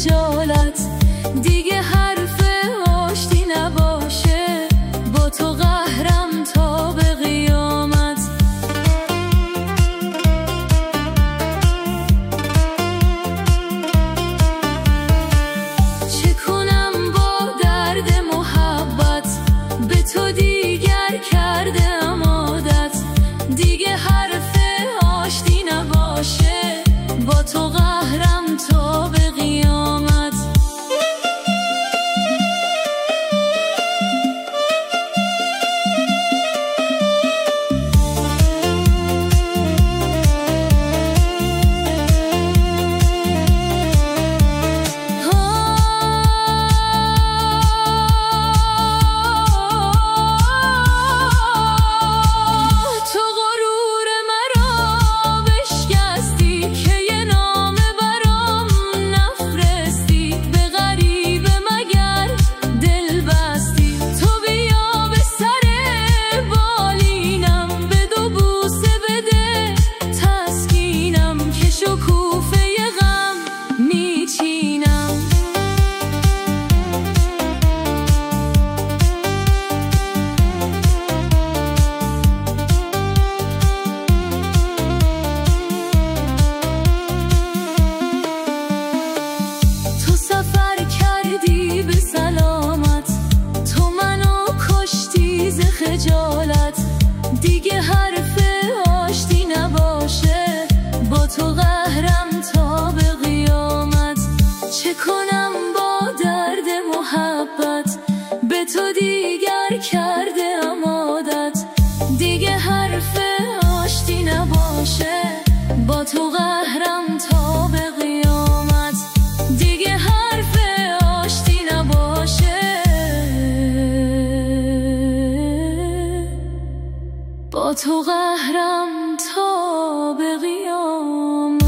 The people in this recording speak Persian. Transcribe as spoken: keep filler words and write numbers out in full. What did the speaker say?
خجالت، دیگه حرف آشتی نباشه، با تو قهرم تا به قیامت. چه کنم با درد محبت، به تو دیگر کردم عادت، دیگه حرف آشتی نباشه، با تو قهرم تا به قیامت. خجالت، دیگه حرف آشتی نباشه، با تو قهرم تا به قیامت. چه کنم با درد محبت، به تو دیگر کردم عادت، دیگه حرف آشتی نباشه، با تو قهرم تا به قیامت. دیگه حرف آشتی نباشه، با تو قهرم تا به قیامت.